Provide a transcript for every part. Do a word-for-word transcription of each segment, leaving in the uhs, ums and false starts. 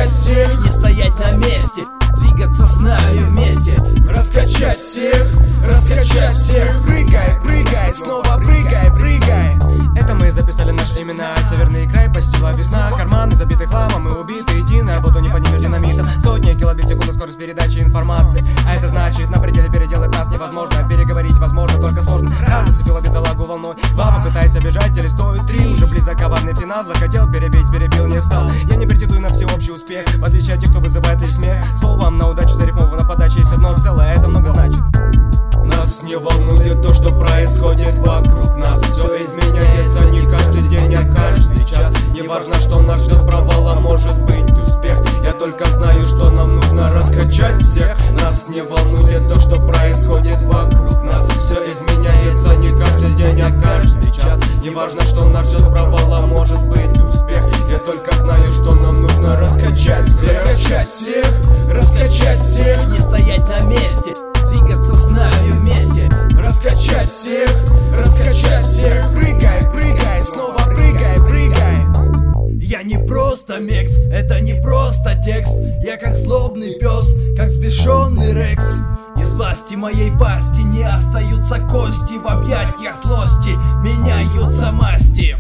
Раскачать всех, не стоять на месте, двигаться с нами вместе. Раскачать всех, раскачать всех. Прыгай, прыгай, снова прыгай, прыгай. Это мы записали наши имена. Северный край, постигла весна. Карманы забиты хламом, мы убиты. Иди на работу, не поднимешь динамитом. Сотни килобит в секунду скорость передачи информации. А это значит, на пределе переделать нас невозможно. Переговорить возможно, только сложно. Раз зацепила бедолагу волной, два, попытайся бежать или стоит три. Уже близок коварный финал, захотел перебить, перебил, не встал. Я не претендую на всеобщий успех, в отличие от тех, кто вызывает лишь смех. Словом, на удачу зарифмована подача есть одно целое, это много значит. Нас не волнует то, что происходит вокруг нас. Все изменяется не каждый день, а каждый час. Не важно, что нас ждет провал, а может быть успех. Я только знаю, что нам нужно раскачать всех. Нас не волнует то, что происходит вокруг нас. Все изменяется не каждый день, а каждый час. Не важно, что нас ждет провал, а может быть успех. Я только знаю, что нам нужно раскачать всех. Раскачать всех, раскачать всех, не стоять на месте, двигаться с нами вместе. Раскачать всех, раскачать всех. Прыгай, прыгай, снова прыгай, прыгай. Я не просто мекс, это не просто текст. Я как злобный пес, как взбешенный рекс. Из власти моей пасти не остаются кости. В объятиях злости меняются масти.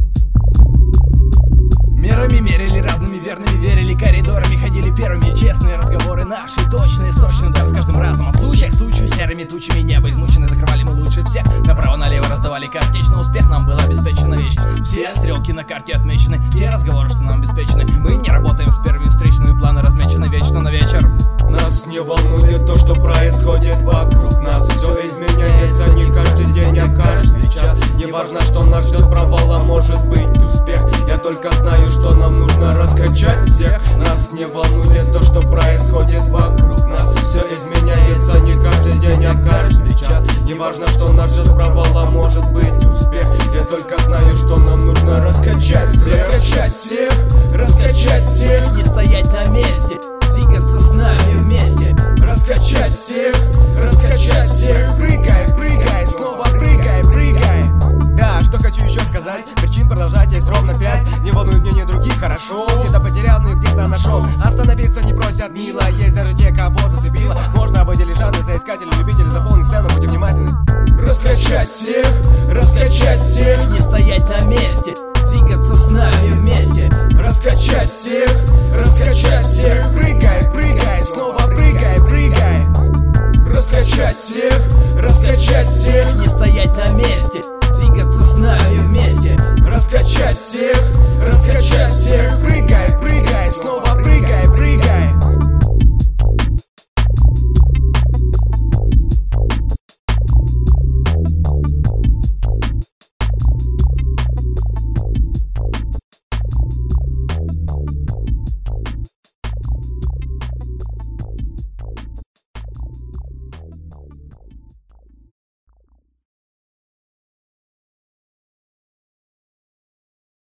Мерами мерили, разными верными верили, коридорами ходили первыми. Честные разговоры наши, точные, сочные удар с каждым разом. От случая к случаю серыми тучами небо измученное закрывали мы лучше всех. Направо-налево раздавали картечь, но успех нам был обеспечен вечно. Все стрелки на карте отмечены, те разговоры, что нам обеспечены. Мы не работаем с первыми встречными, планы размечены вечно на вечер. Нас не волнует то, что происходит вокруг нас. Все изменяется не каждый день, а каждый час. Не важно, что нас ждет провал, а может быть успех. Я только знаю, что нам нужно раскачать всех. Нас не волнует то, что происходит вокруг нас. Все изменяется не каждый день, а каждый час. Не важно, что нас ждет провал, а может быть успех. Я только знаю, что нам нужно раскачать всех. Раскачать всех, раскачать всех, не стоять на месте, двигаться с нами вместе. Раскачать всех, раскачать всех. Прыгай, прыгай, снова прыгай, прыгай. Да, что хочу еще сказать, причин продолжать есть ровно пять. Не волнует мнение других, хорошо. Где-то потерял, но и где-то нашел. Остановиться не просят мило, есть даже те, кого зацепило. Можно выделить жанры, соискатели, любители, заполнить сцену, будьте внимательны. Раскачать всех, раскачать всех, не стоять на месте, двигаться с нами вместе. Раскачать всех, раскачать всех. Прыгай, прыгай, снова прыгай, прыгай. Раскачать всех, раскачать всех, не стоять на месте,